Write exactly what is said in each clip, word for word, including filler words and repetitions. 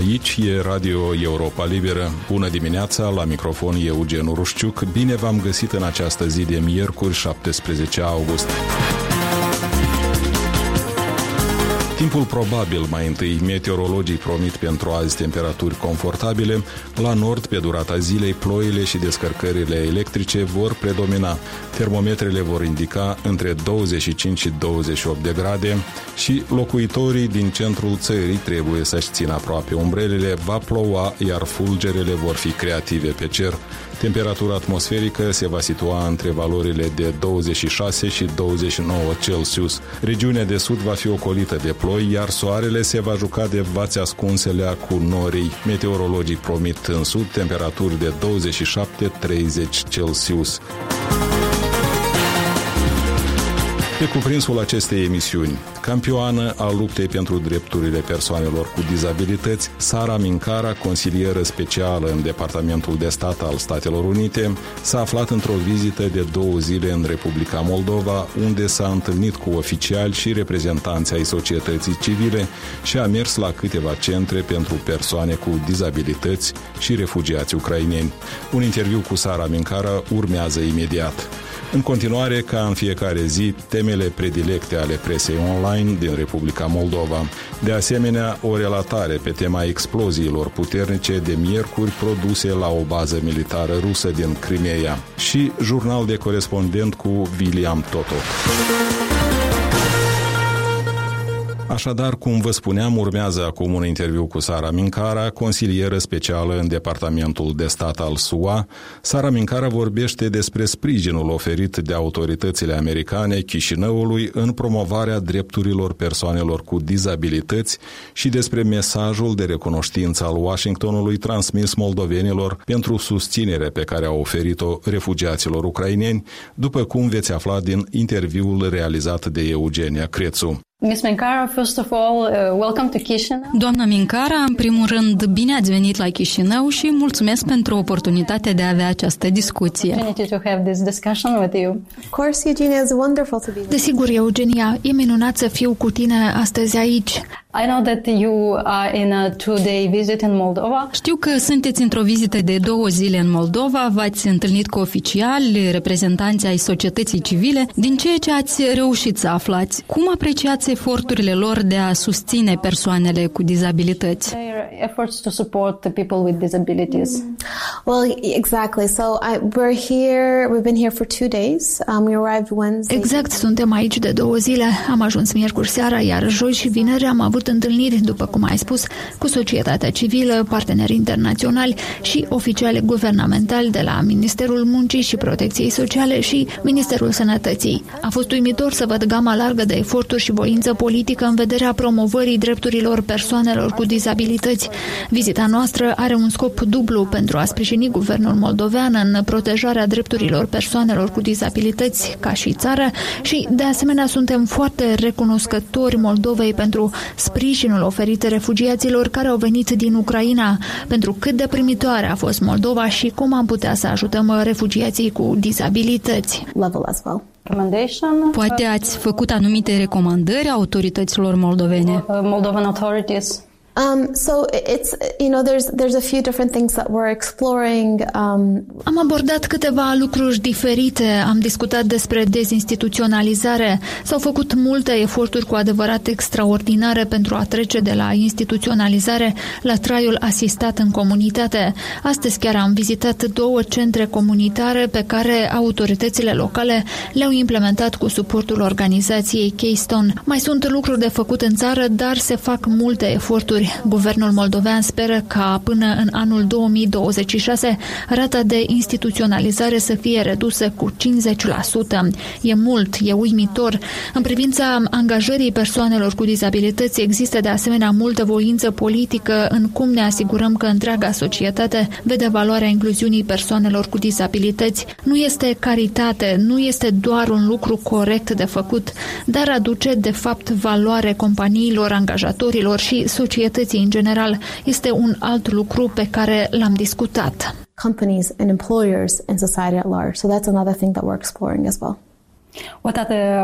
Aici e Radio Europa Liberă. Bună dimineața, la microfon e Eugen Urușciuc. Bine v-am găsit în această zi de miercuri, șaptesprezece august. Timpul probabil, mai întâi, meteorologii promit pentru azi temperaturi confortabile. La nord, pe durata zilei, ploile și descărcările electrice vor predomina. Termometrele vor indica între douăzeci și cinci și douăzeci și opt de grade și locuitorii din centrul țării trebuie să-și țină aproape umbrelele, va ploua, iar fulgerele vor fi creative pe cer. Temperatura atmosferică se va situa între valorile de douăzeci și șase și douăzeci și nouă Celsius. Regiunea de sud va fi ocolită de ploi, iar soarele se va juca de vați ascunselea cu norii. Meteorologii promit în sud temperaturi de douăzeci și șapte treizeci Celsius. Pe cuprinsul acestei emisiuni, campioană a luptei pentru drepturile persoanelor cu dizabilități, Sara Mincara, consilieră specială în Departamentul de Stat al Statelor Unite, s-a aflat într-o vizită de două zile în Republica Moldova, unde s-a întâlnit cu oficiali și reprezentanți ai societății civile și a mers la câteva centre pentru persoane cu dizabilități și refugiați ucraineni. Un interviu cu Sara Mincara urmează imediat. În continuare, ca în fiecare zi, temele predilecte ale presei online din Republica Moldova. De asemenea, o relatare pe tema exploziilor puternice de miercuri produse la o bază militară rusă din Crimeea și jurnal de corespondent cu William Toto. Așadar, cum vă spuneam, urmează acum un interviu cu Sara Mincara, consilieră specială în Departamentul de Stat al S U A. Sara Mincara vorbește despre sprijinul oferit de autoritățile americane Chișinăului în promovarea drepturilor persoanelor cu dizabilități și despre mesajul de recunoștință al Washingtonului transmis moldovenilor pentru susținerea pe care au oferit-o refugiaților ucraineni, după cum veți afla din interviul realizat de Eugenia Crețu. Miss Mincara, first of all, uh, welcome to Chișinău. Doamna Mincara, în primul rând, bine ați venit la Chișinău și mulțumesc pentru oportunitatea de a avea această discuție. To have this discussion with you. Of course, Eugenia, it's wonderful to be here. Desigur, Eugenia, e minunat să fiu cu tine astăzi aici. I know that you are in a two-day visit in Moldova. Știu că sunteți într-o vizită de două zile în Moldova, v-ați întâlnit cu oficiali, reprezentanți ai societății civile. Din ceea ce ați reușit să aflați, cum apreciați eforturile lor de a susține persoanele cu dizabilități? Their efforts to support the people with disabilities. Well, exactly. So I, we're here. We've been here for two days. Um, we arrived Wednesday. Exact, suntem aici de două zile. Am ajuns miercuri seara, iar joi și vineri am avut întâlniri, după cum ai spus, cu societatea civilă, parteneri internaționali și oficiali guvernamentali de la Ministerul Muncii și Protecției Sociale și Ministerul Sănătății. A fost uimitor să văd gama largă de eforturi și voință politică în vederea promovării drepturilor persoanelor cu dizabilități. Vizita noastră are un scop dublu pentru a sprijini guvernul moldovean în protejarea drepturilor persoanelor cu dizabilități ca și țară și, de asemenea, suntem foarte recunoscători Moldovei pentru sprijinul oferit refugiaților care au venit din Ucraina, pentru cât de primitoare a fost Moldova și cum am putea să ajutăm refugiații cu dizabilități. Poate ați făcut anumite recomandări autorităților moldovene? Moldovan authorities. Um, so it's, you know, there's there's a few different things that we're exploring. Um, Am abordat câteva lucruri diferite, am discutat despre dezinstituționalizare, s-au făcut multe eforturi cu adevărat extraordinare pentru a trece de la instituționalizare la traiul asistat în comunitate. Astăzi chiar am vizitat două centre comunitare pe care autoritățile locale le-au implementat cu suportul organizației Keystone. Mai sunt lucruri de făcut în țară, dar se fac multe eforturi. Guvernul moldovean speră ca până în anul două mii douăzeci și șase rata de instituționalizare să fie redusă cu cincizeci la sută. E mult, e uimitor. În privința angajării persoanelor cu dizabilități există de asemenea multă voință politică în cum ne asigurăm că întreaga societate vede valoarea incluziunii persoanelor cu dizabilități. Nu este caritate, nu este doar un lucru corect de făcut, dar aduce de fapt valoare companiilor, angajatorilor și societății în general. Este un alt lucru pe care l-am discutat. Companies and employers and society at large. So that's another thing that we're exploring as well. What are the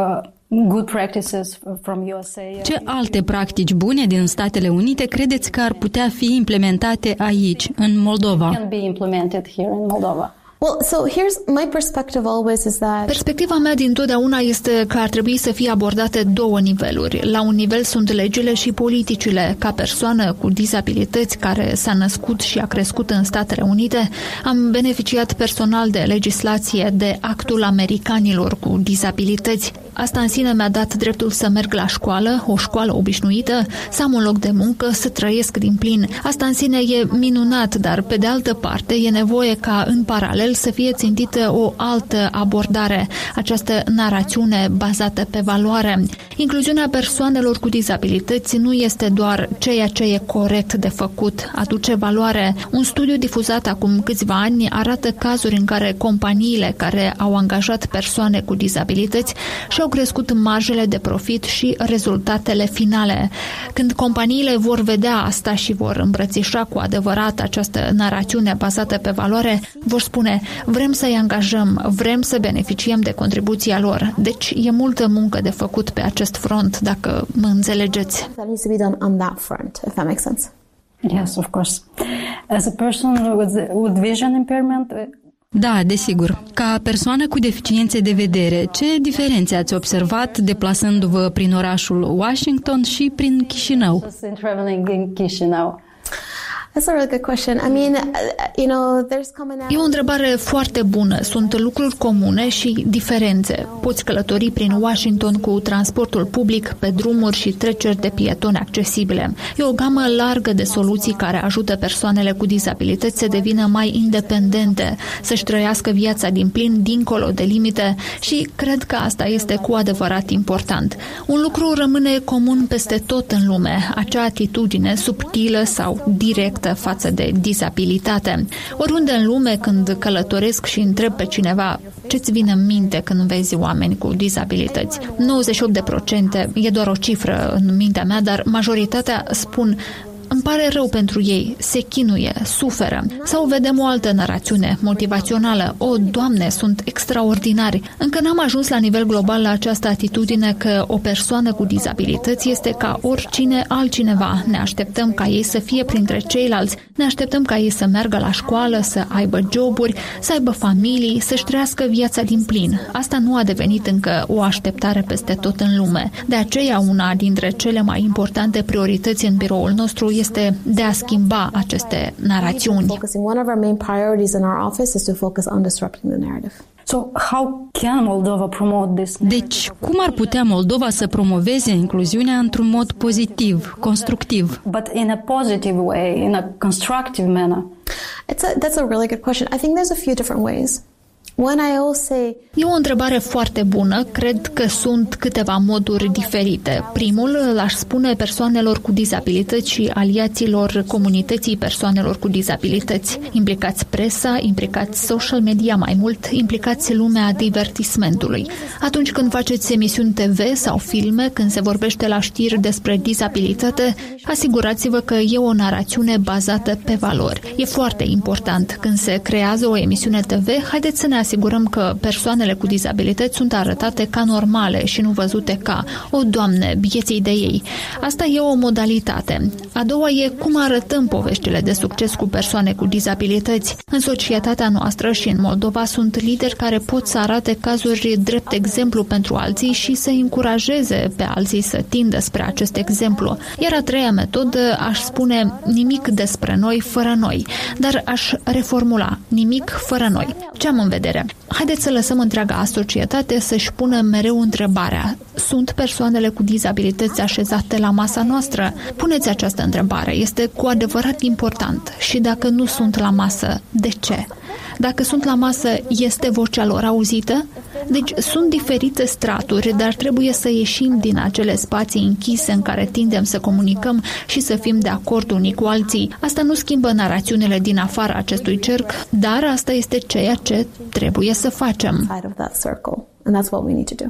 good practices from U S A. Ce alte practici bune din Statele Unite credeți că ar putea fi implementate aici, în Moldova? Can be implemented here in Moldova. Well, so here's my perspective always is that Perspectiva mea dintotdeauna este că ar trebui să fie abordate două niveluri. La un nivel sunt legile și politicile. Ca persoană cu dizabilități care s-a născut și a crescut în Statele Unite, am beneficiat personal de legislație, de actul americanilor cu dizabilități. Asta în sine mi-a dat dreptul să merg la școală, o școală obișnuită, să am un loc de muncă, să trăiesc din plin. Asta în sine e minunat, dar pe de altă parte e nevoie ca în paralel să fie țintită o altă abordare, această narațiune bazată pe valoare. Incluziunea persoanelor cu dizabilități nu este doar ceea ce e corect de făcut, aduce valoare. Un studiu difuzat acum câțiva ani arată cazuri în care companiile care au angajat persoane cu dizabilități și-au crescut marjele de profit și rezultatele finale. Când companiile vor vedea asta și vor îmbrățișa cu adevărat această narațiune bazată pe valoare, vor spune: vrem să-i angajăm, vrem să beneficiem de contribuția lor. Deci e multă muncă de făcut pe acest front, dacă mă înțelegeți. that needs to be done on that front, if that makes sense. Yes, of course. As a person with, with vision impairment, Da, desigur. Ca persoană cu deficiențe de vedere, ce diferențe ați observat deplasându-vă prin orașul Washington și prin Chișinău? in traveling in Chișinău. That's a really good question. I mean, you know, there's commonality. E o întrebare foarte bună. Sunt lucruri comune și diferențe. Poți călători prin Washington cu transportul public, pe drumuri și treceri de pietoni accesibile. E o gamă largă de soluții care ajută persoanele cu dizabilități să devină mai independente, să-și trăiască viața din plin, dincolo de limite, și cred că asta este cu adevărat important. Un lucru rămâne comun peste tot în lume, acea atitudine subtilă sau directă față de dizabilitate. Oriunde în lume, când călătoresc și întreb pe cineva ce-ți vine în minte când vezi oameni cu dizabilități, nouăzeci și opt la sută e doar o cifră în mintea mea, dar majoritatea spun: îmi pare rău pentru ei, se chinuie, suferă. Sau vedem o altă narațiune motivațională: o, Doamne, sunt extraordinari. Încă n-am ajuns la nivel global la această atitudine că o persoană cu dizabilități este ca oricine altcineva. Ne așteptăm ca ei să fie printre ceilalți, ne așteptăm ca ei să meargă la școală, să aibă joburi, să aibă familii, să-și trăiască viața din plin. Asta nu a devenit încă o așteptare peste tot în lume. De aceea, una dintre cele mai importante priorități în biroul nostru este de a schimba aceste narațiuni. One of our main priorities in our office is to focus on disrupting the narrative. So how can Moldova promote this? Deci, cum ar putea Moldova să promoveze incluziunea într-un mod pozitiv, constructiv? But in a positive way, in a constructive manner. It's a, that's a really good question. I think there's a few different ways. When I all say, E o întrebare foarte bună. Cred că sunt câteva moduri diferite. Primul l-aș spune persoanelor cu dizabilități și aliaților comunității persoanelor cu dizabilități. Implicați presa, implicați social media mai mult, implicați lumea divertismentului. Atunci când faceți emisiuni T V sau filme, când se vorbește la știri despre dizabilitate, asigurați-vă că e o narațiune bazată pe valori. E foarte important. Când se creează o emisiune T V, haideți să ne asigurăm că persoanele cu dizabilități sunt arătate ca normale și nu văzute ca: o, Doamne, bieții de ei. Asta e o modalitate. A doua e cum arătăm poveștile de succes cu persoane cu dizabilități. În societatea noastră și în Moldova sunt lideri care pot să arate cazuri drept exemplu pentru alții și să încurajeze pe alții să tindă spre acest exemplu. Iar a treia metodă, aș spune: nimic despre noi fără noi. Dar aș reformula: nimic fără noi. Ce am în vedere? Haideți să lăsăm întreaga societate să-și pună mereu întrebarea: sunt persoanele cu dizabilități așezate la masa noastră? Puneți această întrebare, este cu adevărat important. Și dacă nu sunt la masă, de ce? Dacă sunt la masă, este vocea lor auzită? Deci sunt diferite straturi, dar trebuie să ieșim din acele spații închise în care tindem să comunicăm și să fim de acord unii cu alții. Asta nu schimbă narațiunile din afara acestui cerc, dar asta este ceea ce trebuie să facem. Side of that circle, and that's what we need to do.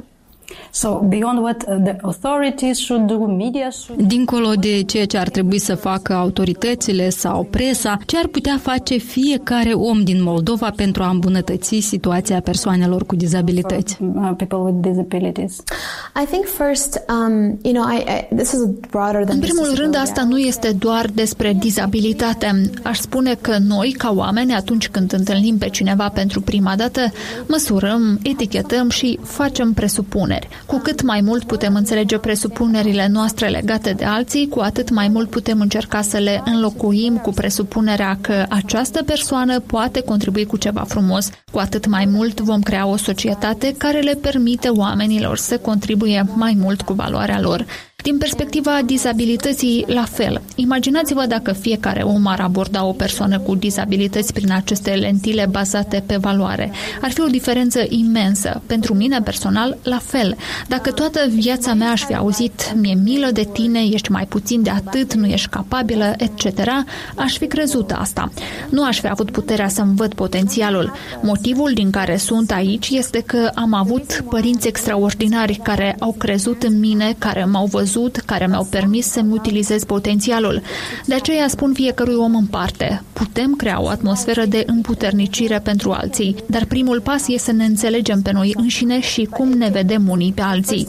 So beyond what the authorities should do, media should... Dincolo de ceea ce ar trebui să facă autoritățile sau presa, ce ar putea face fiecare om din Moldova pentru a îmbunătăți situația persoanelor cu dizabilități? People with disabilities. I think first, um, you know, I, I, this is broader than. În primul rând, asta nu este doar despre dizabilitate. Aș spune că noi, ca oameni, atunci când întâlnim pe cineva pentru prima dată, măsurăm, etichetăm și facem presupuneri. Cu cât mai mult putem înțelege presupunerile noastre legate de alții, cu atât mai mult putem încerca să le înlocuim cu presupunerea că această persoană poate contribui cu ceva frumos, cu atât mai mult vom crea o societate care le permite oamenilor să contribuie mai mult cu valoarea lor. Din perspectiva dizabilității, la fel. Imaginați-vă dacă fiecare om ar aborda o persoană cu dizabilități prin aceste lentile bazate pe valoare. Ar fi o diferență imensă. Pentru mine personal, la fel. Dacă toată viața mea aș fi auzit "mi-e milă de tine, ești mai puțin de atât, nu ești capabilă", et cetera, aș fi crezut asta. Nu aș fi avut puterea să-mi văd potențialul. Motivul din care sunt aici este că am avut părinți extraordinari care au crezut în mine, care m-au văzut, care mi-au permis să-mi utilizez potențialul. De aceea spun fiecărui om în parte. Putem crea o atmosferă de împuternicire pentru alții, dar primul pas este să ne înțelegem pe noi înșine și cum ne vedem unii pe alții.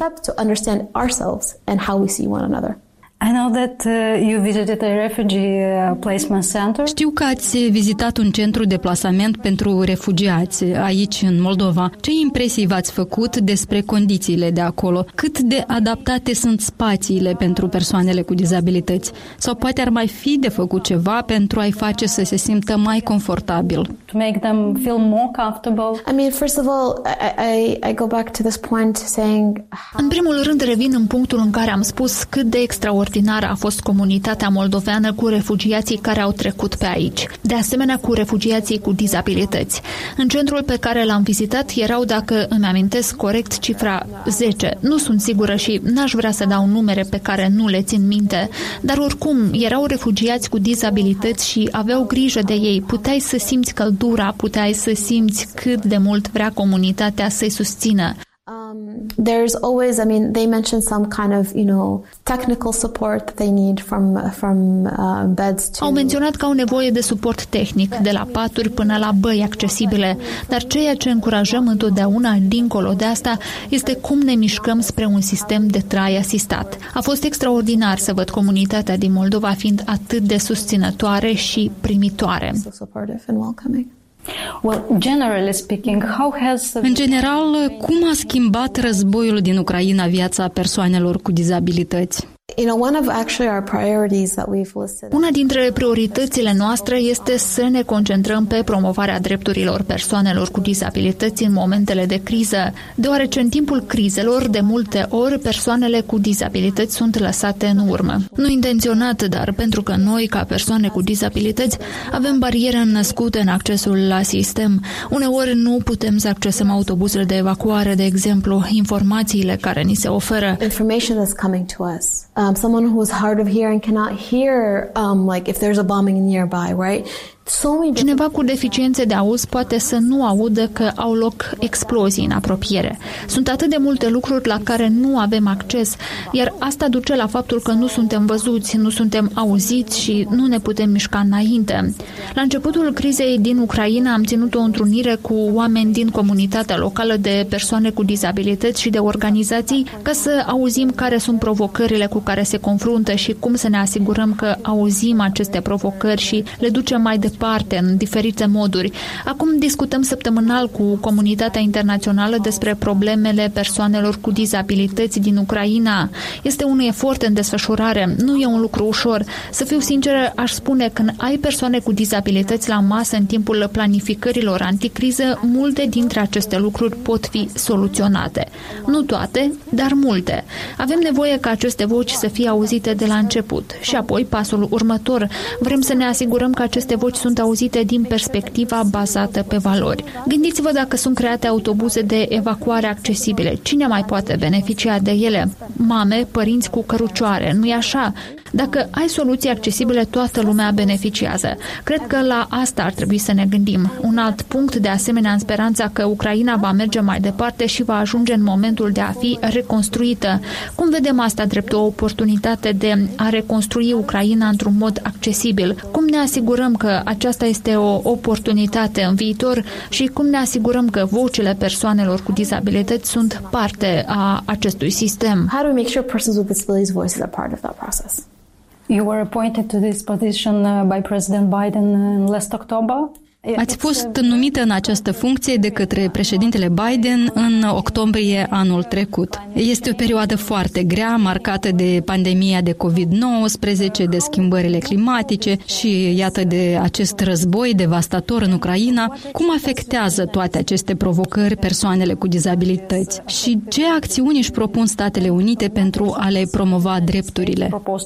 I know that uh, you visited a refugee uh, placement center. Știu că ați vizitat un centru de plasament pentru refugiați aici în Moldova. Ce impresii v-ați făcut despre condițiile de acolo? Cât de adaptate sunt spațiile pentru persoanele cu dizabilități? Sau poate ar mai fi de făcut ceva pentru a-i face să se simtă mai confortabil? To make them feel more comfortable. I mean, first of all, I, I, I go back to this point saying... În primul rând revin în punctul în care am spus cât de extraordinar a fost comunitatea moldoveană cu refugiații care au trecut pe aici. De asemenea, cu refugiații cu dizabilități. În centrul pe care l-am vizitat erau, dacă îmi amintesc corect, cifra zece. Nu sunt sigură și n-aș vrea să dau numere pe care nu le țin minte, dar oricum erau refugiați cu dizabilități și aveau grijă de ei. Puteai să simți căldura, puteai să simți cât de mult vrea comunitatea să-i susțină. Um, there's always, I mean, they mentioned some kind of, you know, technical support that they need from from uh, beds to... Au menționat că au nevoie de suport tehnic, de la paturi până la băi accesibile, dar ceea ce încurajăm întotdeauna, dincolo de asta, este cum ne mișcăm spre un sistem de trai asistat. A fost extraordinar să văd comunitatea din Moldova fiind atât de susținătoare și primitoare. Well, generally speaking, how has... În general, cum a schimbat războiul din Ucraina viața persoanelor cu dizabilități? You know, one of actually our priorities that we've listed. Una dintre prioritățile noastre este să ne concentrăm pe promovarea drepturilor persoanelor cu dizabilități în momentele de criză, deoarece în timpul crizelor, de multe ori, persoanele cu dizabilități sunt lăsate în urmă. Nu intenționat, dar pentru că noi, ca persoane cu dizabilități, avem bariere înnăscute în accesul la sistem. Uneori nu putem să accesăm autobuzele de evacuare, de exemplu, informațiile care ni se oferă. Information that's coming to us. Um, someone who is hard of hearing cannot hear, um, like if there's a bombing nearby, right? Cineva cu deficiențe de auz poate să nu audă că au loc explozii în apropiere. Sunt atât de multe lucruri la care nu avem acces, iar asta duce la faptul că nu suntem văzuți, nu suntem auziți și nu ne putem mișca înainte. La începutul crizei din Ucraina am ținut o întrunire cu oameni din comunitatea locală de persoane cu dizabilități și de organizații ca să auzim care sunt provocările cu care se confruntă și cum să ne asigurăm că auzim aceste provocări și le ducem mai departe în diferite moduri. Acum discutăm săptămânal cu comunitatea internațională despre problemele persoanelor cu dizabilități din Ucraina. Este un efort în desfășurare, nu e un lucru ușor. Să fiu sinceră, aș spune, când ai persoane cu dizabilități la masă în timpul planificărilor anticriză, multe dintre aceste lucruri pot fi soluționate. Nu toate, dar multe. Avem nevoie ca aceste voci să fie auzite de la început. Și apoi, pasul următor, vrem să ne asigurăm că aceste voci sunt auzite din perspectiva bazată pe valori. Gândiți-vă dacă sunt create autobuze de evacuare accesibile. Cine mai poate beneficia de ele? Mame, părinți cu cărucioare, nu-i așa? Dacă ai soluții accesibile, toată lumea beneficiază. Cred că la asta ar trebui să ne gândim. Un alt punct, de asemenea, în speranța că Ucraina va merge mai departe și va ajunge în momentul de a fi reconstruită. Cum vedem asta drept o oportunitate de a reconstrui Ucraina într-un mod accesibil? Cum ne asigurăm că aceasta este o oportunitate în viitor și cum ne asigurăm că vocile persoanelor cu dizabilități sunt parte a acestui sistem? How do we make sure persons with disabilities' voices are part of that process? You were appointed to this position uh, by President Biden in last October. Ați fost numită în această funcție de către președintele Biden în octombrie anul trecut. Este o perioadă foarte grea, marcată de pandemia de covid nouăsprezece, de schimbările climatice și, iată, de acest război devastator în Ucraina. Cum afectează toate aceste provocări persoanele cu dizabilități? Și ce acțiuni își propun Statele Unite pentru a le promova drepturile?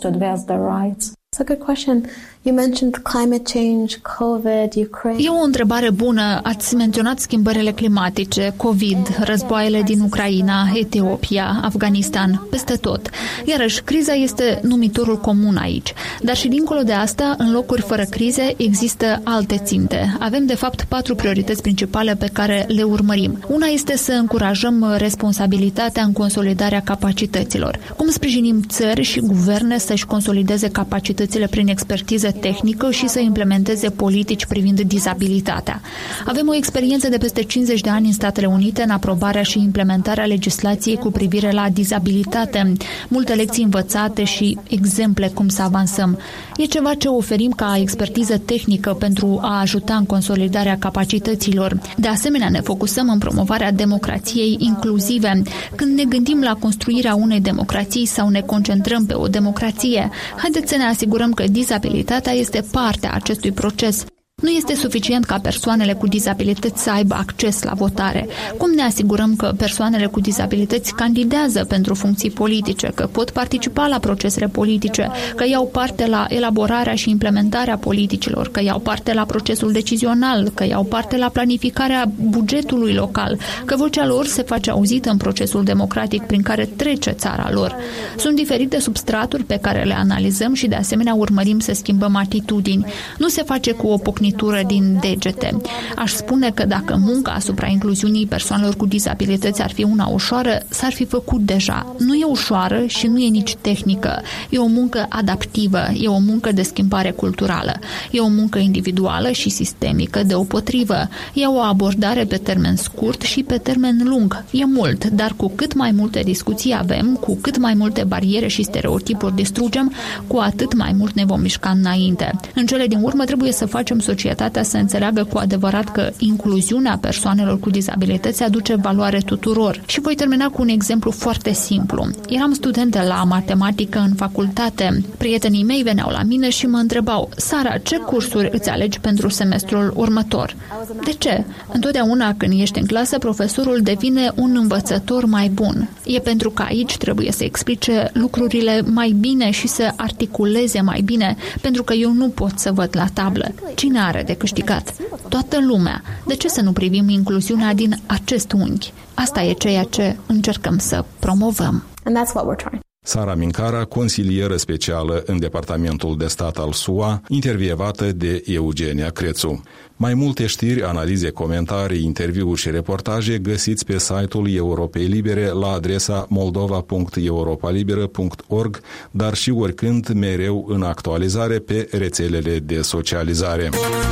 That's a good question. You mentioned climate change, COVID, Ukraine. E o întrebare bună. Ați menționat schimbările climatice, COVID, războaiele din Ucraina, Etiopia, Afganistan, peste tot. Iarăși, criza este numitorul comun aici. Dar și dincolo de asta, în locuri fără crize, există alte ținte. Avem, de fapt, patru priorități principale pe care le urmărim. Una este să încurajăm responsabilitatea în consolidarea capacităților. Cum sprijinim țări și guverne să-și consolideze capacitățile prin expertiză tehnică și să implementeze politici privind dizabilitatea. Avem o experiență de peste cincizeci de ani în Statele Unite în aprobarea și implementarea legislației cu privire la dizabilitate, multe lecții învățate și exemple cum să avansăm. E ceva ce oferim ca expertiză tehnică pentru a ajuta în consolidarea capacităților. De asemenea, ne focusăm în promovarea democrației inclusive. Când ne gândim la construirea unei democrații sau ne concentrăm pe o democrație, haideți să ne asigurăm că dizabilitatea este parte a acestui proces. Nu este suficient ca persoanele cu dizabilități să aibă acces la votare. Cum ne asigurăm că persoanele cu dizabilități candidează pentru funcții politice, că pot participa la procesele politice, că iau parte la elaborarea și implementarea politicilor, că iau parte la procesul decizional, că iau parte la planificarea bugetului local, că vocea lor se face auzită în procesul democratic prin care trece țara lor. Sunt diferite substraturi pe care le analizăm și de asemenea urmărim să schimbăm atitudini. Nu se face cu o pocnitură din degete. Aș spune că dacă munca asupra incluziunii persoanelor cu dizabilități ar fi una ușoară, s-ar fi făcut deja. Nu e ușoară și nu e nici tehnică. E o muncă adaptivă, e o muncă de schimbare culturală. E o muncă individuală și sistemică deopotrivă. E o abordare pe termen scurt și pe termen lung. E mult, dar cu cât mai multe discuții avem, cu cât mai multe bariere și stereotipuri distrugem, cu atât mai mult ne vom mișca înainte. În cele din urmă trebuie să facem societatea să înțeleagă cu adevărat că incluziunea persoanelor cu dizabilități aduce valoare tuturor. Și voi termina cu un exemplu foarte simplu. Eram studentă la matematică în facultate. Prietenii mei veneau la mine și mă întrebau: Sara, ce cursuri îți alegi pentru semestrul următor? De ce? Întotdeauna când ești în clasă, profesorul devine un învățător mai bun. E pentru că aici trebuie să explice lucrurile mai bine și să articuleze mai bine, pentru că eu nu pot să văd la tablă. Cine are de câștigat? Toată lumea. De ce să nu privim incluziunea din acest unghi? Asta e ceea ce încercăm să promovăm. And that's what we're trying. Sara Mincara, consilieră specială în Departamentul de Stat al S U A, intervievată de Eugenia Crețu. Mai multe știri, analize, comentarii, interviuri și reportaje găsiți pe site-ul Europei Libere la adresa moldova punct europalibera punct org, dar și oricând mereu în actualizare pe rețelele de socializare.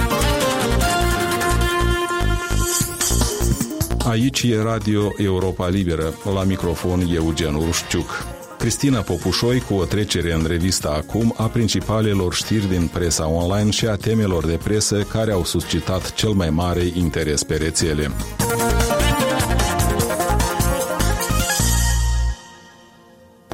Aici e Radio Europa Liberă, la microfon Eugen Urușciuc. Cristina Popușoi cu o trecere în revistă acum a principalelor știri din presa online și a temelor de presă care au suscitat cel mai mare interes pe rețele.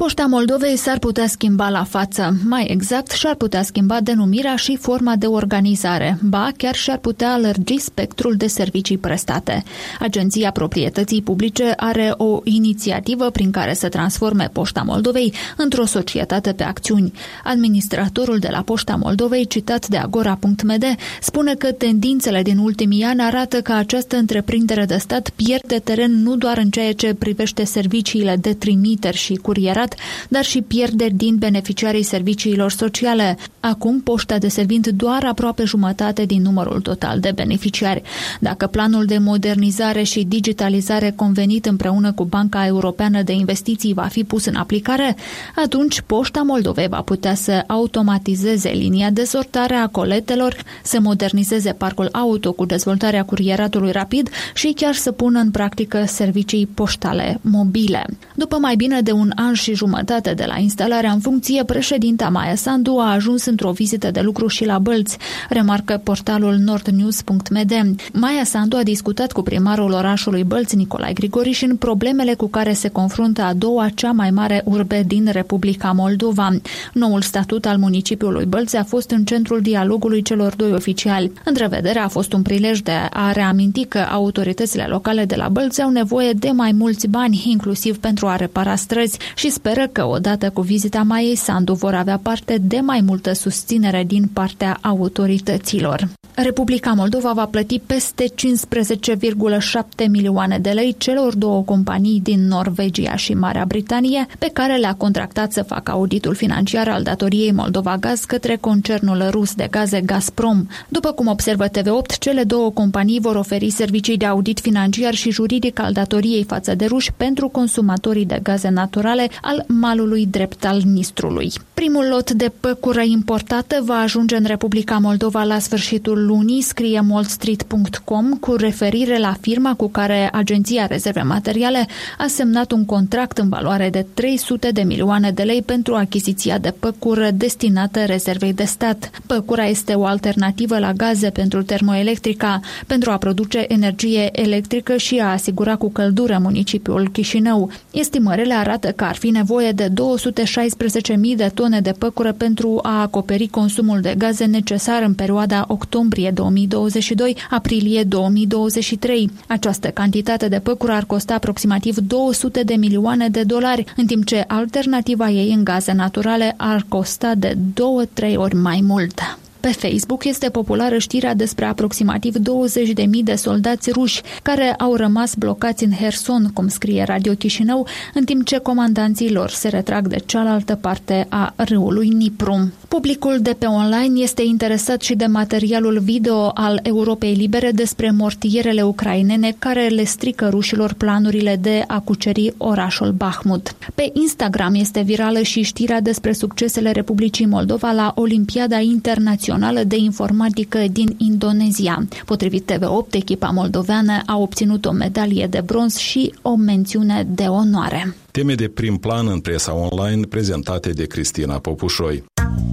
Poșta Moldovei s-ar putea schimba la față. Mai exact, și-ar putea schimba denumirea și forma de organizare. Ba, chiar și-ar putea lărgi spectrul de servicii prestate. Agenția Proprietății Publice are o inițiativă prin care să transforme Poșta Moldovei într-o societate pe acțiuni. Administratorul de la Poșta Moldovei, citat de agora punct m d, spune că tendințele din ultimii ani arată că această întreprindere de stat pierde teren nu doar în ceea ce privește serviciile de trimiteri și curierat, dar și pierderi din beneficiarii serviciilor sociale. Acum, Poșta deservind doar aproape jumătate din numărul total de beneficiari. Dacă planul de modernizare și digitalizare convenit împreună cu Banca Europeană de Investiții va fi pus în aplicare, atunci Poșta Moldovei va putea să automatizeze linia de sortare a coletelor, să modernizeze parcul auto cu dezvoltarea curieratului rapid și chiar să pună în practică servicii poștale mobile. După mai bine de un an și jumătate de la instalarea în funcție, președinta Maia Sandu a ajuns într-o vizită de lucru și la Bălți, remarcă portalul nordnews punct m d. Maia Sandu a discutat cu primarul orașului Bălți, Nicolae Grigorișin, problemele cu care se confruntă a doua cea mai mare urbe din Republica Moldova. Noul statut al municipiului Bălți a fost în centrul dialogului celor doi oficiali. Întrevederea a fost un prilej de a reaminti că autoritățile locale de la Bălți au nevoie de mai mulți bani, inclusiv pentru a repara străzi, și speră că odată cu vizita Maiei Sandu vor avea parte de mai multă susținere din partea autorităților. Republica Moldova va plăti peste cincisprezece virgulă șapte milioane de lei celor două companii din Norvegia și Marea Britanie, pe care le-a contractat să facă auditul financiar al datoriei Moldova Gaz către concernul rus de gaze Gazprom. După cum observă T V opt, cele două companii vor oferi servicii de audit financiar și juridic al datoriei față de ruși pentru consumatorii de gaze naturale al malului drept al Nistrului. Primul lot de păcură importată va ajunge în Republica Moldova la sfârșitul lunii, scrie moldstreet punct com, cu referire la firma cu care Agenția Rezerve Materiale a semnat un contract în valoare de trei sute de milioane de lei pentru achiziția de păcură destinată rezervei de stat. Păcura este o alternativă la gaze pentru termoelectrica, pentru a produce energie electrică și a asigura cu căldură municipiul Chișinău. Estimările arată că ar fi nevoie de două sute șaisprezece mii de tone de păcură pentru a acoperi consumul de gaze necesar în perioada octombrie două mii douăzeci și doi - aprilie două mii douăzeci și trei. Această cantitate de păcură ar costa aproximativ două sute de milioane de dolari, în timp ce alternativa ei în gaze naturale ar costa de două-trei ori mai mult. Pe Facebook este populară știrea despre aproximativ douăzeci de mii de soldați ruși care au rămas blocați în Herson, cum scrie Radio Chișinău, în timp ce comandanții lor se retrag de cealaltă parte a râului Nipru. Publicul de pe online este interesat și de materialul video al Europei Libere despre mortierele ucrainene care le strică rușilor planurile de a cuceri orașul Bahmut. Pe Instagram este virală și știrea despre succesele Republicii Moldova la Olimpiada Internațională de Informatică din Indonezia. Potrivit T V opt, echipa moldoveană a obținut o medalie de bronz și o mențiune de onoare. Teme de prim plan în presa online prezentate de Cristina Popușoi.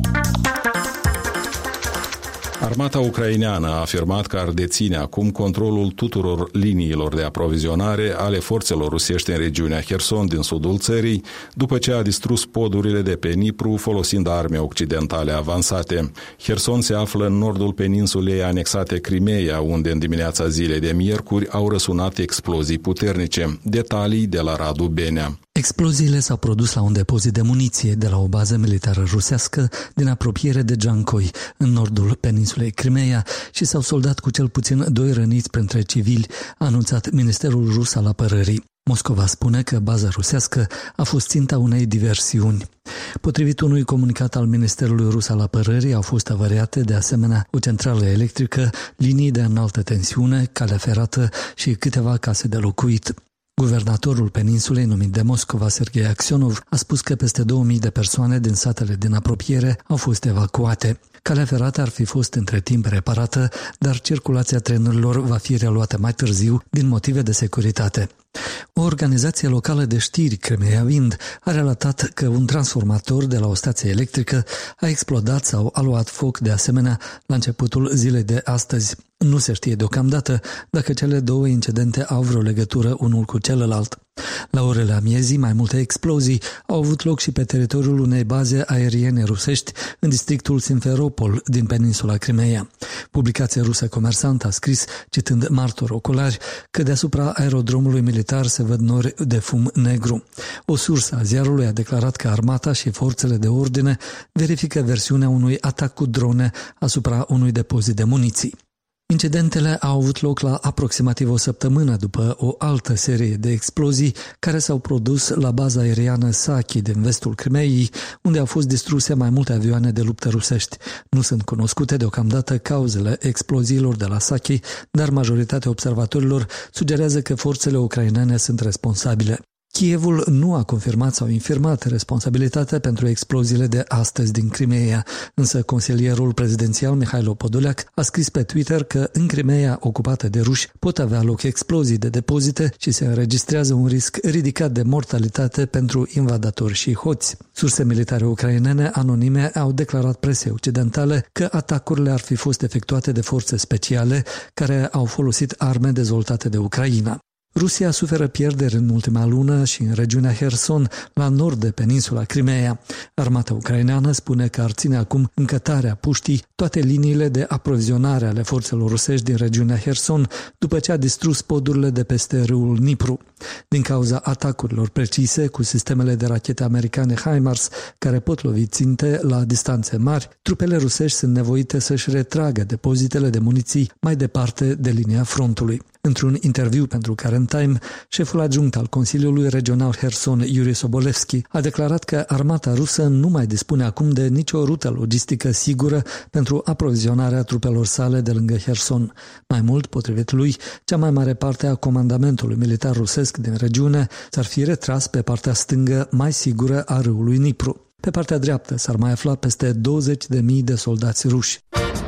Armata ucraineană a afirmat că ar deține acum controlul tuturor liniilor de aprovizionare ale forțelor rusești în regiunea Herson din sudul țării, după ce a distrus podurile de pe Nipru folosind arme occidentale avansate. Herson se află în nordul peninsulei anexate Crimeea, unde în dimineața zilei de miercuri au răsunat explozii puternice. Detalii de la Radu Benea. Exploziile s-au produs la un depozit de muniție de la o bază militară rusească din apropiere de Giancoi, în nordul peninsulei Crimeea, și s-au soldat cu cel puțin doi răniți printre civili, a anunțat Ministerul Rus al Apărării. Moscova spune că baza rusească a fost ținta unei diversiuni. Potrivit unui comunicat al Ministerului Rus al Apărării, au fost avariate de asemenea o centrală electrică, linii de înaltă tensiune, calea ferată și câteva case de locuit. Guvernatorul peninsulei, numit de Moscova, Sergei Aksionov, a spus că peste două mii de persoane din satele din apropiere au fost evacuate. Calea ferată ar fi fost între timp reparată, dar circulația trenurilor va fi reluată mai târziu din motive de securitate. O organizație locală de știri, Crimeia Wind, a relatat că un transformator de la o stație electrică a explodat sau a luat foc de asemenea la începutul zilei de astăzi. Nu se știe deocamdată dacă cele două incidente au vreo legătură unul cu celălalt. La orele amiezii, mai multe explozii au avut loc și pe teritoriul unei baze aeriene rusești în districtul Simferopol din peninsula Crimeea. Publicația rusă Comersant a scris, citând martori oculari, că deasupra aerodromului militar se văd nori de fum negru. O sursă a ziarului a declarat că armata și forțele de ordine verifică versiunea unui atac cu drone asupra unui depozit de muniții. Incidentele au avut loc la aproximativ o săptămână după o altă serie de explozii care s-au produs la baza aeriană Saki din vestul Crimeei, unde au fost distruse mai multe avioane de luptă rusești. Nu sunt cunoscute deocamdată cauzele exploziilor de la Saki, dar majoritatea observatorilor sugerează că forțele ucrainene sunt responsabile. Kievul nu a confirmat sau infirmat responsabilitatea pentru exploziile de astăzi din Crimeea, însă consilierul prezidențial Mihailo Podolyak a scris pe Twitter că în Crimeea ocupată de ruși pot avea loc explozii de depozite și se înregistrează un risc ridicat de mortalitate pentru invadatori și hoți. Surse militare ucrainene anonime au declarat presei occidentale că atacurile ar fi fost efectuate de forțe speciale care au folosit arme dezvoltate de Ucraina. Rusia suferă pierderi în ultima lună și în regiunea Herson, la nord de peninsula Crimeea. Armata ucraineană spune că ar ține acum în cătarea puștii toate liniile de aprovizionare ale forțelor rusești din regiunea Herson, după ce a distrus podurile de peste râul Dnipru. Din cauza atacurilor precise cu sistemele de rachete americane HIMARS, care pot lovi ținte la distanțe mari, trupele rusești sunt nevoite să-și retragă depozitele de muniții mai departe de linia frontului. Într-un interviu pentru Current Time, șeful adjunct al Consiliului Regional Herson, Yuri Sobolevski, a declarat că armata rusă nu mai dispune acum de nicio rută logistică sigură pentru aprovizionarea trupelor sale de lângă Herson. Mai mult, potrivit lui, cea mai mare parte a comandamentului militar rusesc din regiune s-ar fi retras pe partea stângă mai sigură a râului Dnipru. Pe partea dreaptă s-ar mai afla peste douăzeci de mii de soldați ruși.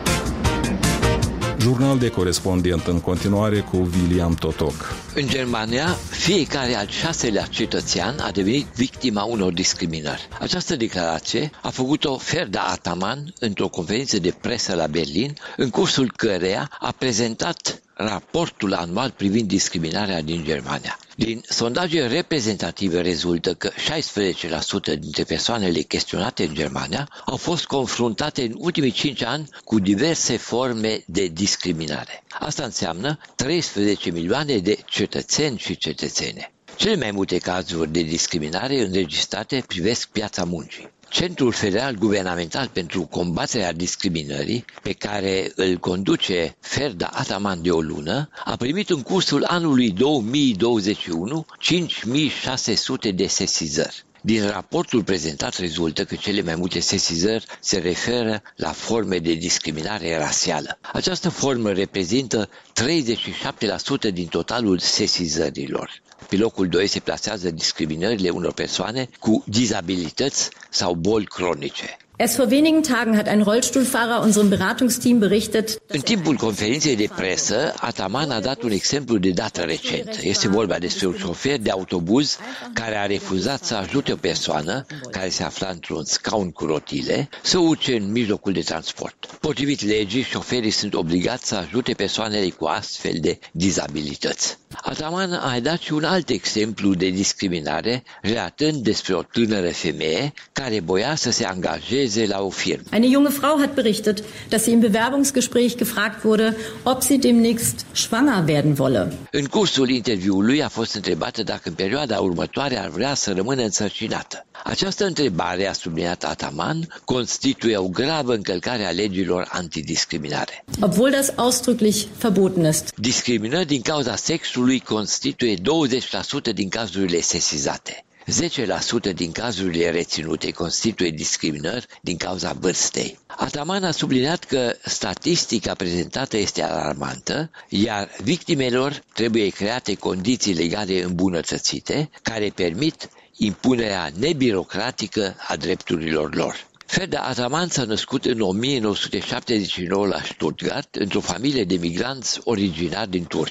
Jurnal de corespondent în continuare cu William Totoc. În Germania, fiecare al șaselea cetățean a devenit victima unor discriminări. Această declarație a făcut-o Ferda Ataman într-o conferință de presă la Berlin, în cursul căreia a prezentat raportul anual privind discriminarea din Germania. Din sondaje reprezentative rezultă că șaisprezece la sută dintre persoanele chestionate în Germania au fost confruntate în ultimii cinci ani cu diverse forme de discriminare. Asta înseamnă treisprezece milioane de cetățeni și cetățene. Cele mai multe cazuri de discriminare înregistrate privesc piața muncii. Centrul Federal Guvernamental pentru Combaterea Discriminării, pe care îl conduce Ferda Ataman de o lună, a primit în cursul anului două mii douăzeci și unu cinci mii șase sute de sesizări. Din raportul prezentat rezultă că cele mai multe sesizări se referă la forme de discriminare rasială. Această formă reprezintă treizeci și șapte la sută din totalul sesizărilor. Pe locul doi se plasează discriminările unor persoane cu dizabilități sau boli cronice. Erst vor wenigen Tagen hat ein Rollstuhlfahrer unserem Beratungsteam berichtet. În timpul conferinței de presă, Ataman a dat un exemplu de dată recent. Este vorba despre un șofer de autobuz care a refuzat să ajute o persoană care se afla într-un scaun cu rotile să urce în mijlocul de transport. Potrivit legii, șoferii sunt obligați să ajute persoanele cu astfel de dizabilități. Ataman a dat și un alt exemplu de discriminare, relatând despre o tânără femeie care voia să se angajeze la o firmă. Eine junge Frau hat berichtet, dass sie im Bewerbungsgespräch gefragt wurde, ob sie demnächst schwanger werden wolle. În cursul interviului a fost întrebată dacă în perioada următoare ar vrea să rămână însărcinată. Această întrebare, a subliniat Ataman, constituie o gravă încălcare a legilor antidiscriminare. Obwohl das ausdrücklich verboten ist. Discriminări din cauza sexului constituie douăzeci la sută din cazurile sesizate. zece la sută din cazurile reținute constituie discriminări din cauza vârstei. Ataman a subliniat că statistica prezentată este alarmantă, iar victimelor trebuie create condiții legale îmbunătățite care permit impunerea nebirocratică a drepturilor lor. Ferda Ataman s-a născut în o mie nouă sute șaptezeci și nouă la Stuttgart, într-o familie de migranți originari din Turcia.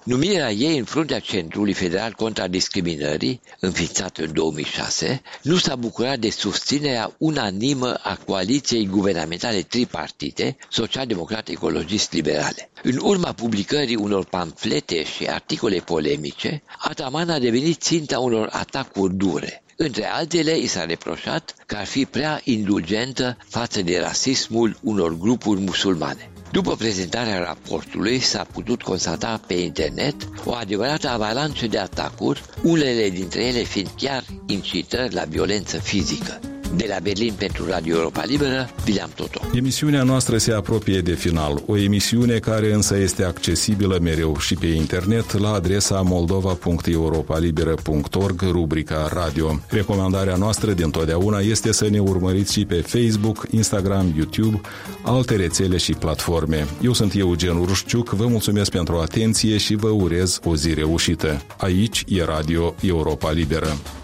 Numirea ei în fruntea Centrului Federal contra Discriminării, înființat în două mii șase, nu s-a bucurat de susținerea unanimă a coaliției guvernamentale tripartite, social-democrate, ecologist, liberale. În urma publicării unor pamflete și articole polemice, Ataman a devenit ținta unor atacuri dure. Între altele, i s-a reproșat că ar fi prea indulgentă față de rasismul unor grupuri musulmane. După prezentarea raportului, s-a putut constata pe internet o adevărată avalanșă de atacuri, unele dintre ele fiind chiar incitări la violență fizică. De la Berlin pentru Radio Europa Liberă, William Toto. Emisiunea noastră se apropie de final, o emisiune care însă este accesibilă mereu și pe internet la adresa moldova punct europalibera punct org, rubrica radio. Recomandarea noastră dintotdeauna este să ne urmăriți și pe Facebook, Instagram, YouTube, alte rețele și platforme. Eu sunt Eugen Rușciuc, vă mulțumesc pentru atenție și vă urez o zi reușită. Aici e Radio Europa Liberă.